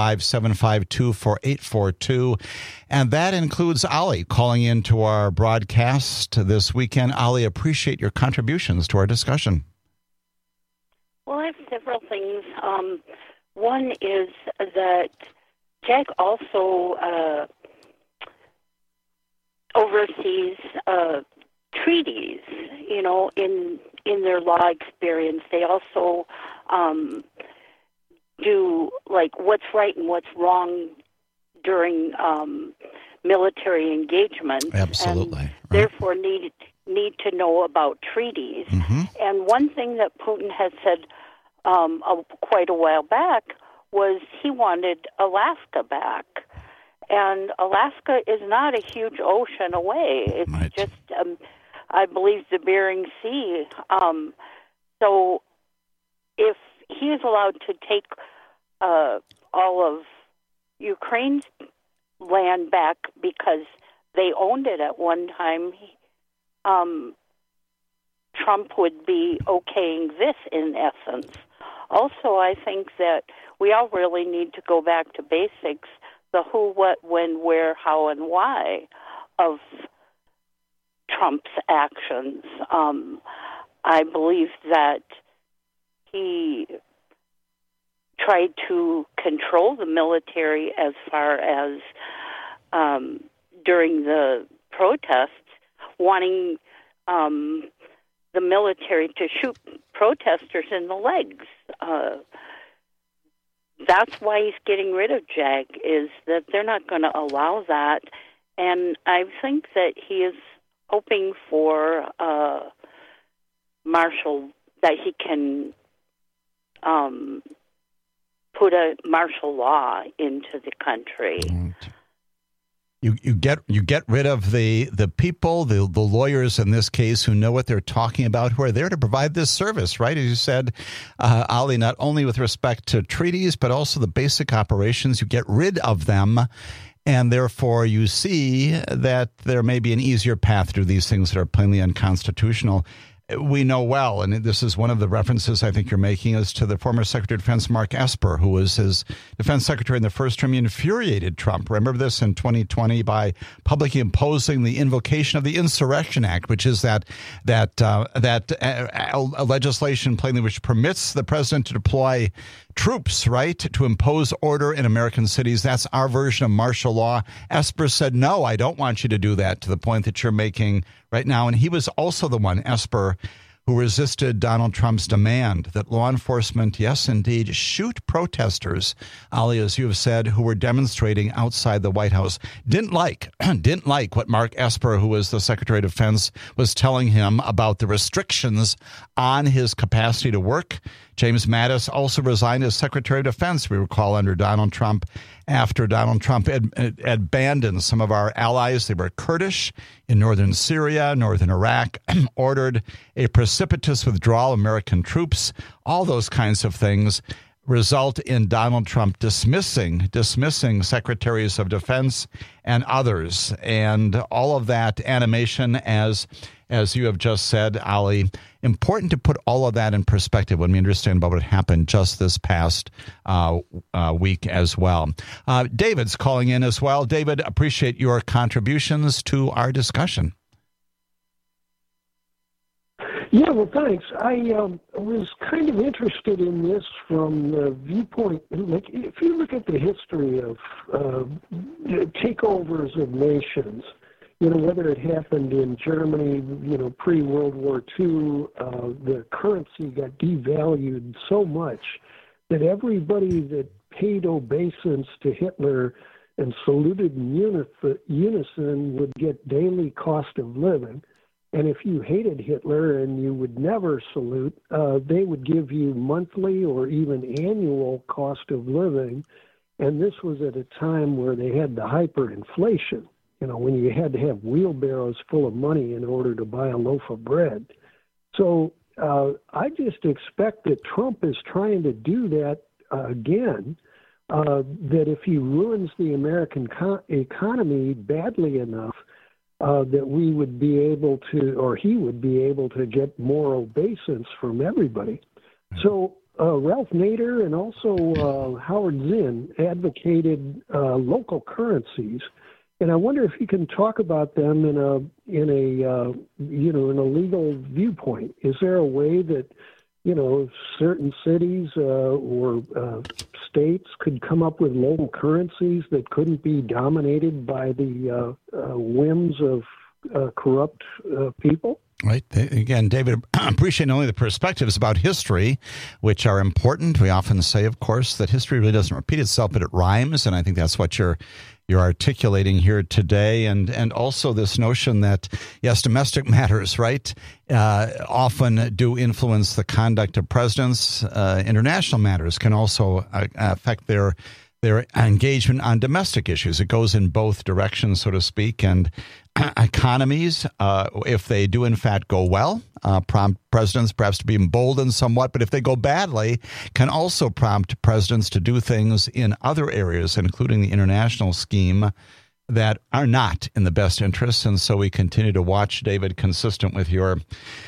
855-752-4842. And that includes Ali calling into our broadcast this weekend. Ali, appreciate your contributions to our discussion. Well, I have several things. One is that JAG also oversees treaties, you know, in their law experience. They also do, like, what's right and what's wrong during military engagement. Absolutely. And therefore need to know about treaties. Mm-hmm. And one thing that Putin had said quite a while back was he wanted Alaska back. And Alaska is not a huge ocean away. It's just, I believe, the Bering Sea. So if he is allowed to take all of Ukraine's land back because they owned it at one time, Trump would be okaying this in essence. Also, I think that we all really need to go back to basics, the who, what, when, where, how, and why of Trump's actions. I believe that he tried to control the military as far as during the protests, wanting the military to shoot protesters in the legs. That's why he's getting rid of JAG, is that they're not going to allow that. And I think that he is hoping for that he can put a martial law into the country. You get rid of the people, the lawyers in this case, who know what they're talking about, who are there to provide this service, right? As you said, Ali, not only with respect to treaties, but also the basic operations. You get rid of them, and therefore you see that there may be an easier path to these things that are plainly unconstitutional. We know well, and this is one of the references I think you're making, is to the former Secretary of Defense Mark Esper, who was his defense secretary in the first term. He infuriated Trump. Remember this in 2020 by publicly imposing the invocation of the Insurrection Act, which is that legislation plainly which permits the president to deploy troops, right, to impose order in American cities. That's our version of martial law. Esper said, no, I don't want you to do that, to the point that you're making right now. And he was also the one, Esper, who resisted Donald Trump's demand that law enforcement, yes, indeed, shoot protesters, Ali, as you have said, who were demonstrating outside the White House. Didn't like what Mark Esper, who was the Secretary of Defense, was telling him about the restrictions on his capacity to work. James Mattis also resigned as Secretary of Defense, we recall, under Donald Trump, after Donald Trump had abandoned some of our allies. They were Kurdish in northern Syria, northern Iraq, ordered a precipitous withdrawal of American troops. All those kinds of things result in Donald Trump dismissing secretaries of defense and others. And all of that animation, as you have just said, Ali, important to put all of that in perspective when we understand about what happened just this past week as well. David's calling in as well. David, appreciate your contributions to our discussion. Yeah, well, thanks. I was kind of interested in this from the viewpoint, like, if you look at the history of takeovers of nations, you know, whether it happened in Germany, you know, pre-World War II, the currency got devalued so much that everybody that paid obeisance to Hitler and saluted in unison would get daily cost of living. And if you hated Hitler and you would never salute, they would give you monthly or even annual cost of living. And this was at a time where they had the hyperinflation, when you had to have wheelbarrows full of money in order to buy a loaf of bread. So I just expect that Trump is trying to do that again, that if he ruins the American economy badly enough, that we would be able to, or he would be able to get more obeisance from everybody. So Ralph Nader and also Howard Zinn advocated local currencies, and I wonder if you can talk about them in a legal viewpoint. Is there a way that certain cities or states could come up with local currencies that couldn't be dominated by the whims of corrupt people? Right. Again, David, appreciate not only the perspectives about history, which are important. We often say, of course, that history really doesn't repeat itself, but it rhymes. And I think that's what you're articulating here today. And also this notion that, yes, domestic matters, right, often do influence the conduct of presidents. International matters can also affect their engagement on domestic issues. It goes in both directions, so to speak. And economies, if they do in fact go well, prompt presidents perhaps to be emboldened somewhat, but if they go badly, can also prompt presidents to do things in other areas, including the international scheme, that are not in the best interests. And so we continue to watch, David, consistent with your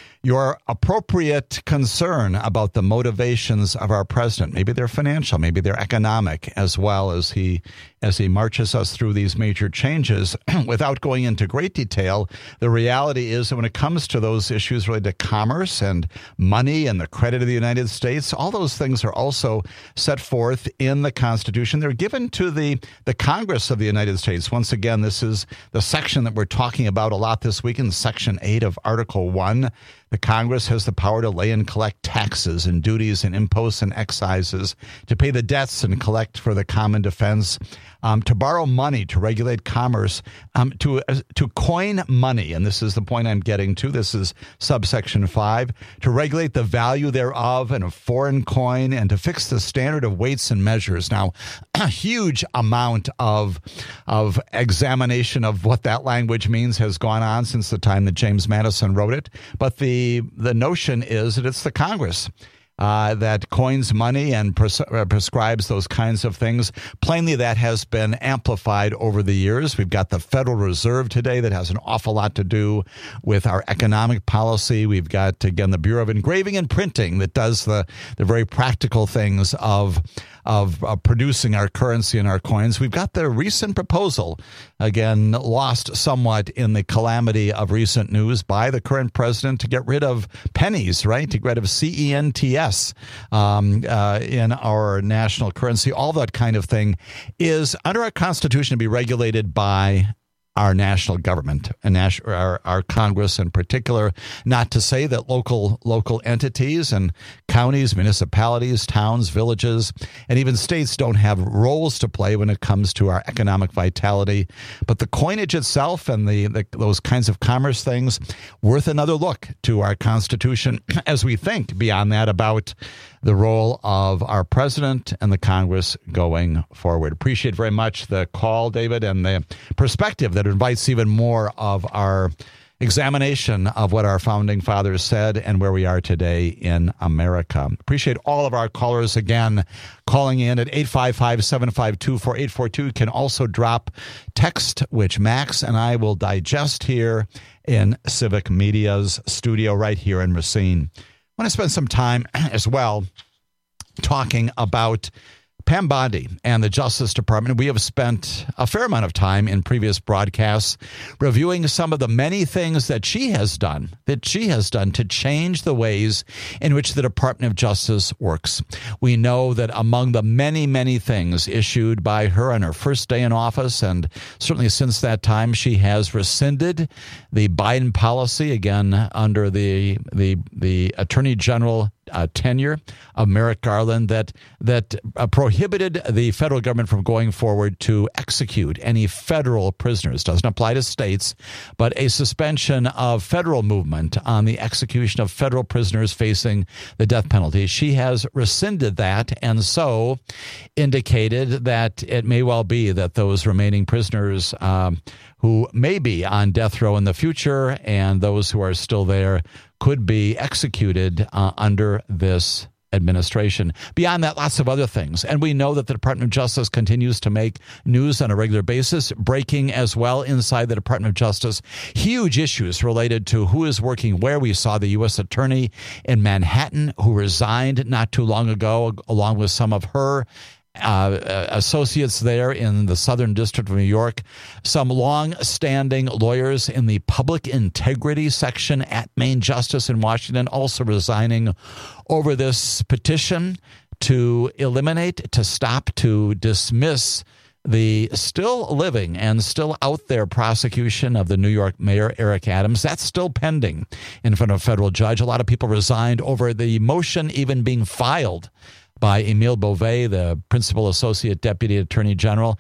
appropriate concern about the motivations of our president. Maybe they're financial, maybe they're economic, as well as he marches us through these major changes. Without going into great detail, the reality is that when it comes to those issues related to commerce and money and the credit of the United States, all those things are also set forth in the Constitution. They're given to the Congress of the United States. Once again, this is the section that we're talking about a lot this week in Section 8 of Article 1. The Congress has the power to lay and collect taxes and duties and imposts and excises, to pay the debts and collect for the common defense, to borrow money, to regulate commerce, to coin money. And this is the point I'm getting to. This is subsection 5, to regulate the value thereof and a foreign coin, and to fix the standard of weights and measures. Now, a huge amount of examination of what that language means has gone on since the time that James Madison wrote it. But the notion is that it's the Congress that coins money and prescribes those kinds of things. Plainly, that has been amplified over the years. We've got the Federal Reserve today that has an awful lot to do with our economic policy. We've got, again, the Bureau of Engraving and Printing that does the very practical things of producing our currency and our coins. We've got the recent proposal, again, lost somewhat in the calamity of recent news by the current president, to get rid of pennies, right? To get rid of CENTS in our national currency. All that kind of thing is under our Constitution to be regulated by our national government and our Congress in particular. Not to say that local entities and counties, municipalities, towns, villages, and even states don't have roles to play when it comes to our economic vitality. But the coinage itself and those kinds of commerce things, worth another look to our Constitution as we think beyond that about the role of our president and the Congress going forward. Appreciate very much the call, David, and the perspective that invites even more of our examination of what our founding fathers said and where we are today in America. Appreciate all of our callers again calling in at 855-752-4842. You can also drop text, which Max and I will digest here in Civic Media's studio right here in Racine. I want to spend some time as well talking about Pam Bondi and the Justice Department. We have spent a fair amount of time in previous broadcasts reviewing some of the many things that she has done to change the ways in which the Department of Justice works. We know that among the many, many things issued by her on her first day in office, and certainly since that time, she has rescinded the Biden policy, again, under the Attorney General tenure of Merrick Garland that prohibited the federal government from going forward to execute any federal prisoners. Doesn't apply to states, but a suspension of federal movement on the execution of federal prisoners facing the death penalty. She has rescinded that and so indicated that it may well be that those remaining prisoners who may be on death row in the future and those who are still there could be executed under this administration. Beyond that, lots of other things. And we know that the Department of Justice continues to make news on a regular basis, breaking as well inside the Department of Justice. Huge issues related to who is working where. We saw the U.S. Attorney in Manhattan who resigned not too long ago, along with some of her associates there in the Southern District of New York. Some long-standing lawyers in the public integrity section at Main Justice in Washington also resigning over this petition to eliminate, to stop, to dismiss the still living and still out there prosecution of the New York Mayor Eric Adams. That's still pending in front of a federal judge. A lot of people resigned over the motion even being filed by Emile Beauvais, the Principal Associate Deputy Attorney General.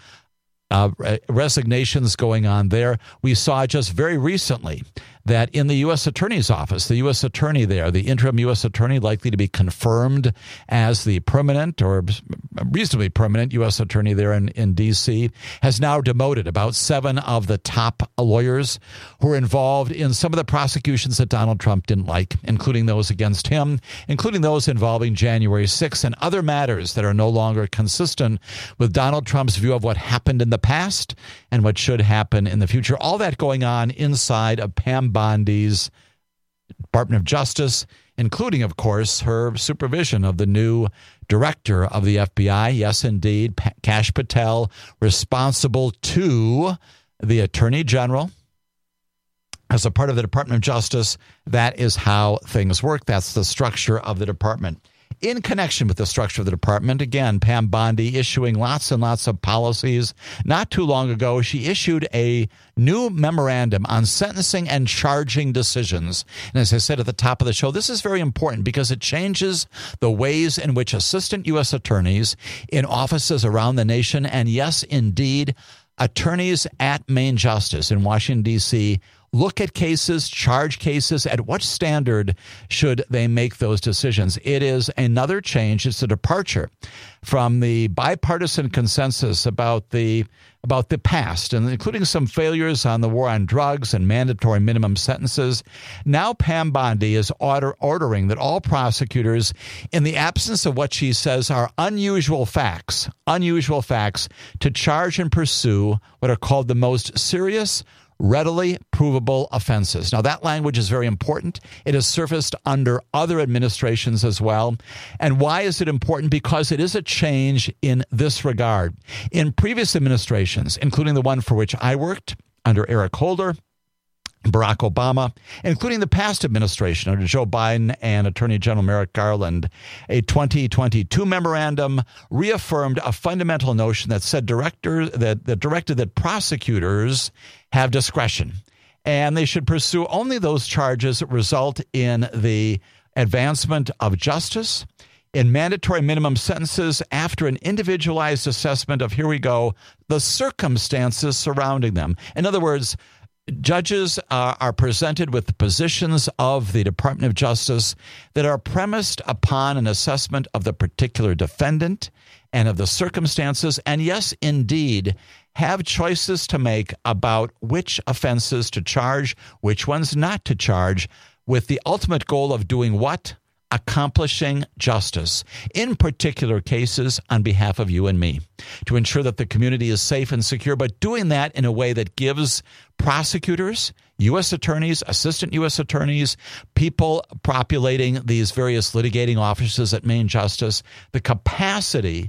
Resignations going on there. We saw just very recently that in the U.S. Attorney's Office, the U.S. Attorney there, the interim U.S. Attorney likely to be confirmed as the permanent or reasonably permanent U.S. Attorney there in D.C., has now demoted about 7 of the top lawyers who were involved in some of the prosecutions that Donald Trump didn't like, including those against him, including those involving January 6th and other matters that are no longer consistent with Donald Trump's view of what happened in the past and what should happen in the future. All that going on inside of Pam Bondi's Department of Justice, including, of course, her supervision of the new director of the FBI. Yes, indeed, Kash Patel, responsible to the Attorney General as a part of the Department of Justice. That is how things work. That's the structure of the department. In connection with the structure of the department, again, Pam Bondi issuing lots and lots of policies. Not too long ago, she issued a new memorandum on sentencing and charging decisions. And as I said at the top of the show, this is very important because it changes the ways in which assistant U.S. attorneys in offices around the nation, and yes, indeed, attorneys at Main Justice in Washington, D.C., look at cases, charge cases. At what standard should they make those decisions? It is another change. It's a departure from the bipartisan consensus about the past, and including some failures on the war on drugs and mandatory minimum sentences. Now Pam Bondi is ordering that all prosecutors, in the absence of what she says are unusual facts, to charge and pursue what are called the most serious, readily provable offenses. Now, that language is very important. It has surfaced under other administrations as well. And why is it important? Because it is a change in this regard. In previous administrations, including the one for which I worked under Eric Holder, Barack Obama, including the past administration under Joe Biden and Attorney General Merrick Garland, a 2022 memorandum reaffirmed a fundamental notion that said directed that prosecutors have discretion, and they should pursue only those charges that result in the advancement of justice, in mandatory minimum sentences after an individualized assessment of, here we go, the circumstances surrounding them. In other words, judges are presented with the positions of the Department of Justice that are premised upon an assessment of the particular defendant and of the circumstances, and yes, indeed, have choices to make about which offenses to charge, which ones not to charge, with the ultimate goal of doing what? Accomplishing justice, in particular cases on behalf of you and me, to ensure that the community is safe and secure, but doing that in a way that gives prosecutors, U.S. attorneys, assistant U.S. attorneys, people populating these various litigating offices at Main Justice, the capacity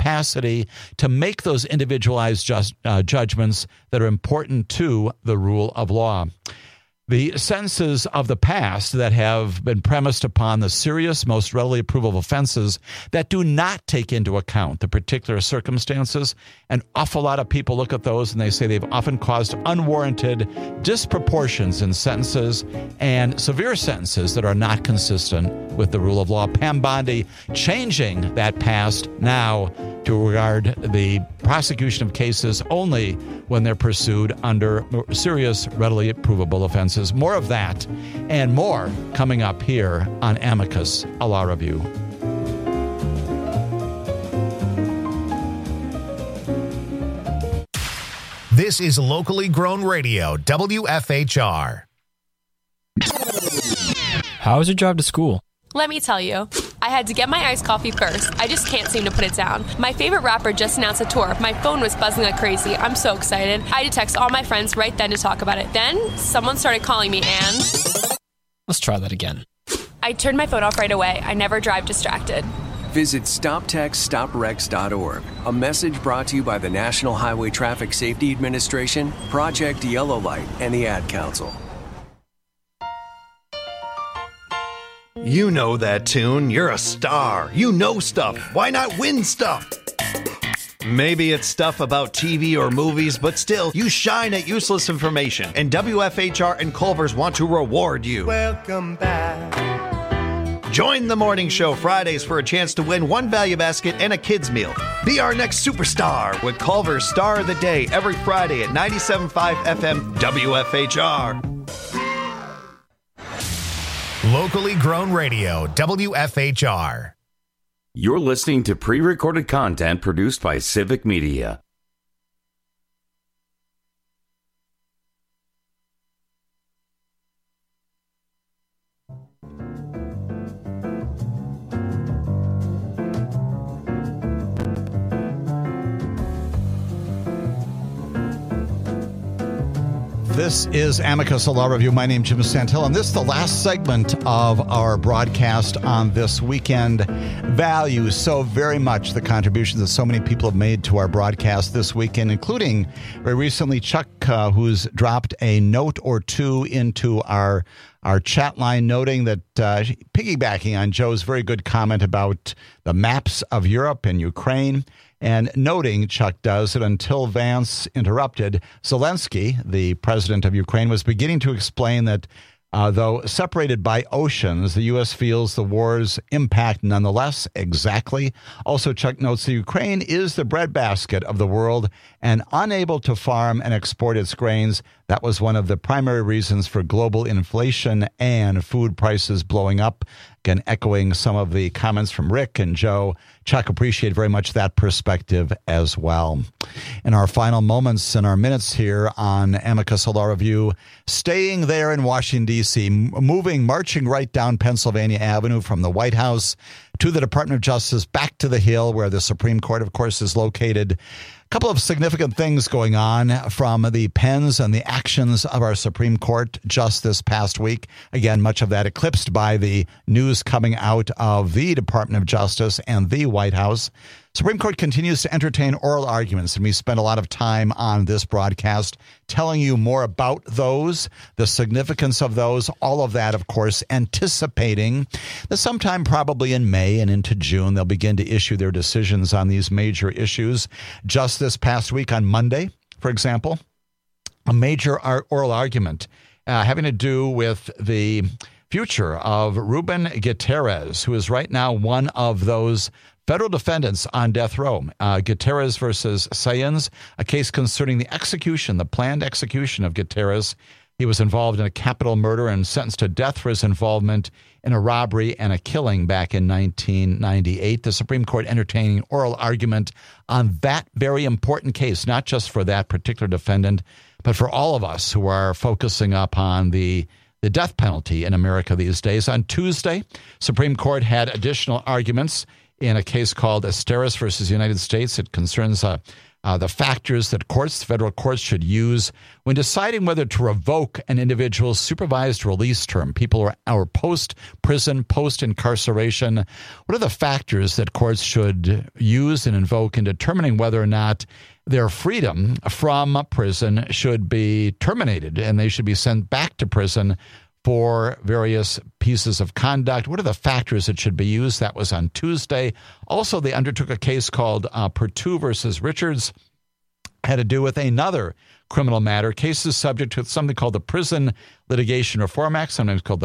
to make those individualized judgments that are important to the rule of law. The sentences of the past that have been premised upon the serious, most readily provable offenses that do not take into account the particular circumstances. An awful lot of people look at those and they say they've often caused unwarranted disproportions in sentences and severe sentences that are not consistent with the rule of law. Pam Bondi changing that past now to regard the prosecution of cases only when they're pursued under serious, readily provable offenses. More of that and more coming up here on Amicus, a Law Review. This is locally grown radio, WFHR. How was your drive to school? Let me tell you. I had to get my iced coffee first. I just can't seem to put it down. My favorite rapper just announced a tour. My phone was buzzing like crazy. I'm so excited. I had to text all my friends right then to talk about it. Then, someone started calling me and... Let's try that again. I turned my phone off right away. I never drive distracted. Visit StopTextStopWrecks.org. A message brought to you by the National Highway Traffic Safety Administration, Project Yellow Light, and the Ad Council. You know that tune. You're a star. You know stuff. Why not win stuff? Maybe it's stuff about TV or movies, but still, you shine at useless information. And WFHR and Culver's want to reward you. Welcome back. Join the morning show Fridays for a chance to win one value basket and a kid's meal. Be our next superstar with Culver's Star of the Day every Friday at 97.5 FM WFHR. Locally grown radio, WFHR. You're listening to pre-recorded content produced by Civic Media. This is Amicus, a Law Review. My name is Jim Santel, and this is the last segment of our broadcast on this weekend. Value so very much the contributions that so many people have made to our broadcast this weekend, including very recently Chuck, who's dropped a note or two into our chat line, noting that piggybacking on Joe's very good comment about the maps of Europe and Ukraine, and noting, Chuck does, that until Vance interrupted, Zelensky, the president of Ukraine, was beginning to explain that though separated by oceans, the U.S. feels the war's impact nonetheless. Exactly. Also, Chuck notes that Ukraine is the breadbasket of the world and unable to farm and export its grains. That was one of the primary reasons for global inflation and food prices blowing up. Again, echoing some of the comments from Rick and Joe. Chuck, appreciate very much that perspective as well. In our final moments and our minutes here on Amicus Law Review, staying there in Washington, D.C., marching right down Pennsylvania Avenue from the White House to the Department of Justice, back to the Hill, where the Supreme Court, of course, is located. A couple of significant things going on from the pens and the actions of our Supreme Court just this past week. Again, much of that eclipsed by the news coming out of the Department of Justice and the White House. Supreme Court continues to entertain oral arguments, and we spent a lot of time on this broadcast telling you more about those, the significance of those, all of that, of course, anticipating that sometime probably in May and into June, they'll begin to issue their decisions on these major issues. Just this past week on Monday, for example, a major oral argument having to do with the future of Ruben Gutierrez, who is right now one of those federal defendants on death row. Gutierrez versus Sayens, a case concerning the planned execution of Gutierrez. He was involved in a capital murder and sentenced to death for his involvement in a robbery and a killing back in 1998. The Supreme Court entertaining oral argument on that very important case, not just for that particular defendant, but for all of us who are focusing upon the death penalty in America these days. On Tuesday, Supreme Court had additional arguments in a case called Esteras versus United States. It concerns a the factors that federal courts should use when deciding whether to revoke an individual's supervised release term. People are post-prison, post-incarceration. What are the factors that courts should use and invoke in determining whether or not their freedom from prison should be terminated and they should be sent back to prison for various pieces of conduct? What are the factors that should be used? That was on Tuesday. Also, they undertook a case called Perttu versus Richards. Had to do with another criminal matter. Cases subject to something called the Prison Litigation Reform Act, sometimes called the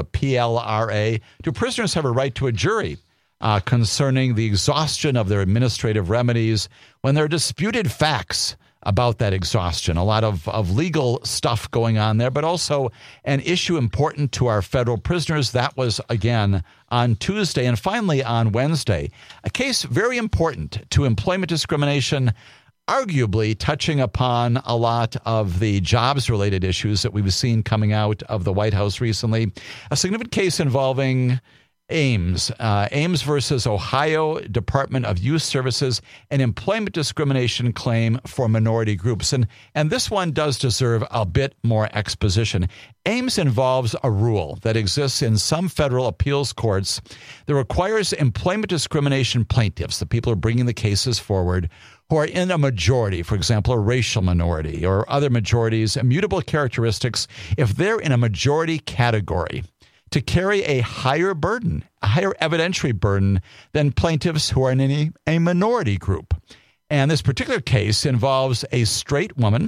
PLRA. Do prisoners have a right to a jury concerning the exhaustion of their administrative remedies when there are disputed facts about that exhaustion? A lot of legal stuff going on there, but also an issue important to our federal prisoners. That was, again, on Tuesday. And finally, on Wednesday, a case very important to employment discrimination, arguably touching upon a lot of the jobs-related issues that we've seen coming out of the White House recently. A significant case involving Ames versus Ohio Department of Youth Services, an employment discrimination claim for minority groups. And this one does deserve a bit more exposition. Ames involves a rule that exists in some federal appeals courts that requires employment discrimination plaintiffs, the people who are bringing the cases forward, who are in a majority, for example, a racial minority or other minorities, immutable characteristics, if they're in a majority category, to carry a higher burden, a higher evidentiary burden than plaintiffs who are in a minority group. And this particular case involves a straight woman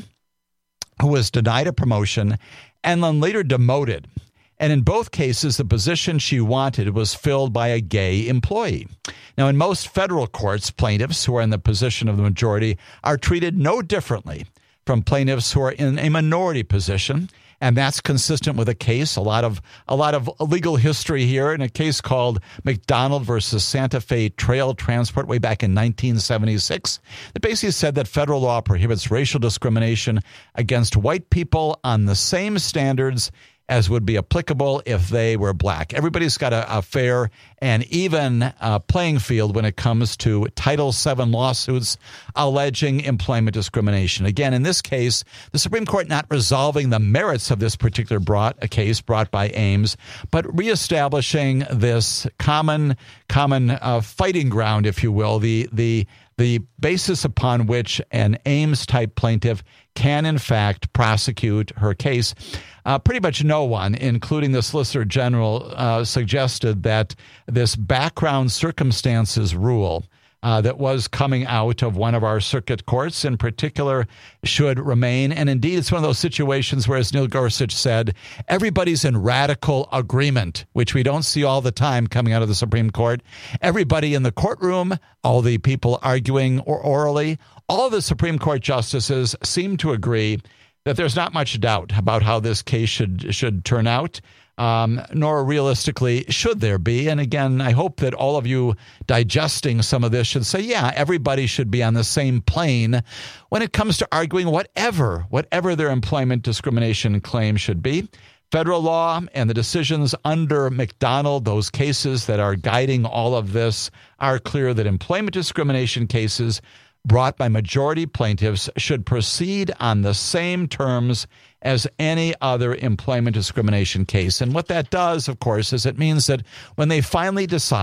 who was denied a promotion and then later demoted. And in both cases, the position she wanted was filled by a gay employee. Now, in most federal courts, plaintiffs who are in the position of the majority are treated no differently from plaintiffs who are in a minority position. And that's consistent with a case, a lot of legal history here in a case called McDonald versus Santa Fe Trail Transport way back in 1976 that basically said that federal law prohibits racial discrimination against white people on the same standards as would be applicable if they were black. Everybody's got a fair and even playing field when it comes to Title VII lawsuits alleging employment discrimination. Again, in this case, the Supreme Court not resolving the merits of this particular case brought by Ames, but reestablishing this common fighting ground, if you will, the basis upon which an Ames-type plaintiff can, in fact, prosecute her case. Pretty much no one, including the Solicitor General, suggested that this background circumstances rule that was coming out of one of our circuit courts in particular should remain. And indeed, it's one of those situations where, as Neil Gorsuch said, everybody's in radical agreement, which we don't see all the time coming out of the Supreme Court. Everybody in the courtroom, all the people arguing orally, all the Supreme Court justices seem to agree that there's not much doubt about how this case should turn out, nor realistically should there be. And again, I hope that all of you digesting some of this should say, yeah, everybody should be on the same plane when it comes to arguing whatever their employment discrimination claim should be. Federal law and the decisions under McDonald, those cases that are guiding all of this, are clear that employment discrimination cases brought by majority plaintiffs should proceed on the same terms as any other employment discrimination case. And what that does, of course, is it means that when they finally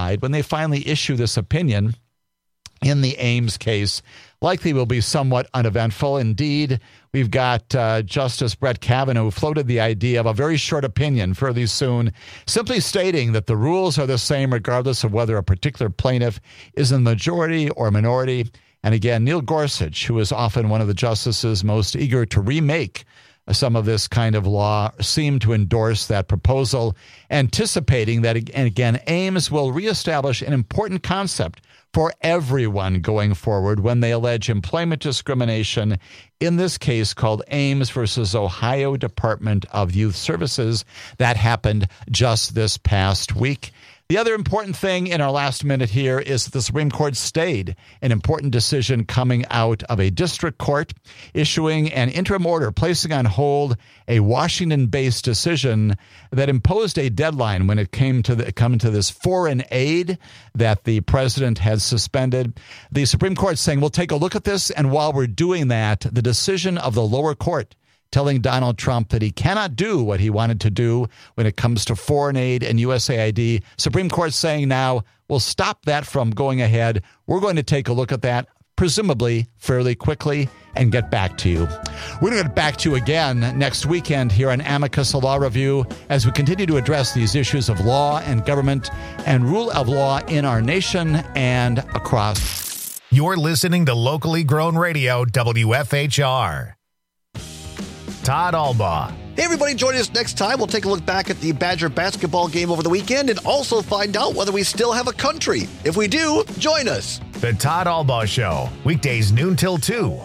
issue this opinion in the Ames case, likely will be somewhat uneventful. Indeed, we've got Justice Brett Kavanaugh, who floated the idea of a very short opinion fairly soon, simply stating that the rules are the same regardless of whether a particular plaintiff is in the majority or minority. And again, Neil Gorsuch, who is often one of the justices most eager to remake some of this kind of law, seemed to endorse that proposal, anticipating that, and again, Ames will reestablish an important concept for everyone going forward when they allege employment discrimination, in this case called Ames versus Ohio Department of Youth Services. That happened just this past week. The other important thing in our last minute here is that the Supreme Court stayed an important decision coming out of a district court issuing an interim order placing on hold a Washington-based decision that imposed a deadline when it came to this foreign aid that the president had suspended. The Supreme Court saying, we'll take a look at this, and while we're doing that, the decision of the lower court telling Donald Trump that he cannot do what he wanted to do when it comes to foreign aid and USAID. Supreme Court saying now, we'll stop that from going ahead. We're going to take a look at that, presumably fairly quickly, and get back to you. We're going to get back to you again next weekend here on Amicus Law Review as we continue to address these issues of law and government and rule of law in our nation and across. You're listening to locally grown radio, WFHR. Todd Albaugh. Hey, everybody, join us next time. We'll take a look back at the Badger basketball game over the weekend and also find out whether we still have a country. If we do, join us. The Todd Albaugh Show, weekdays noon till 2.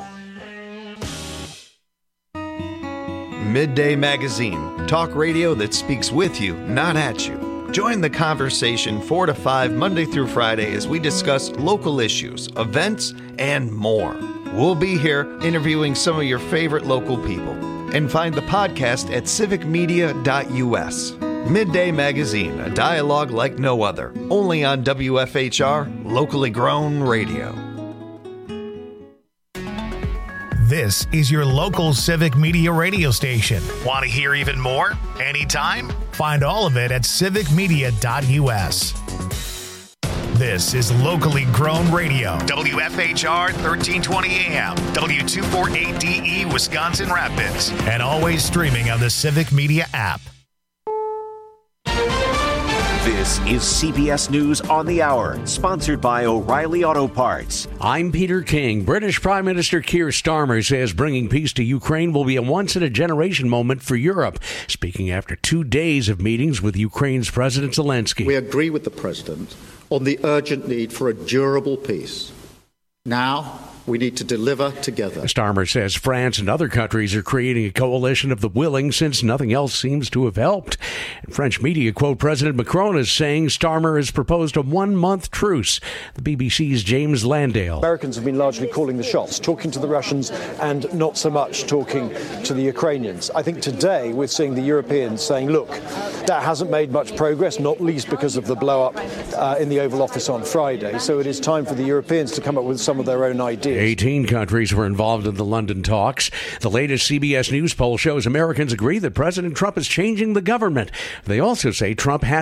Midday Magazine, talk radio that speaks with you, not at you. Join the conversation 4 to 5 Monday through Friday as we discuss local issues, events, and more. We'll be here interviewing some of your favorite local people. And find the podcast at civicmedia.us. Midday Magazine, a dialogue like no other. Only on WFHR, locally grown radio. This is your local Civic Media radio station. Want to hear even more? Anytime? Find all of it at civicmedia.us. This is locally grown radio. WFHR 1320 AM, W248DE, Wisconsin Rapids, and always streaming on the Civic Media app. This is CBS News on the Hour, sponsored by O'Reilly Auto Parts. I'm Peter King. British Prime Minister Keir Starmer says bringing peace to Ukraine will be a once-in-a-generation moment for Europe, speaking after 2 days of meetings with Ukraine's President Zelensky. We agree with the President on the urgent need for a durable peace. Now, we need to deliver together. Starmer says France and other countries are creating a coalition of the willing since nothing else seems to have helped. And French media quote President Macron as saying Starmer has proposed a 1-month truce. The BBC's James Landale. Americans have been largely calling the shots, talking to the Russians and not so much talking to the Ukrainians. I think today we're seeing the Europeans saying, look, that hasn't made much progress, not least because of the blow-up in the Oval Office on Friday. So it is time for the Europeans to come up with some of their own ideas. 18 countries were involved in the London talks. The latest CBS News poll shows Americans agree that President Trump is changing the government. They also say Trump has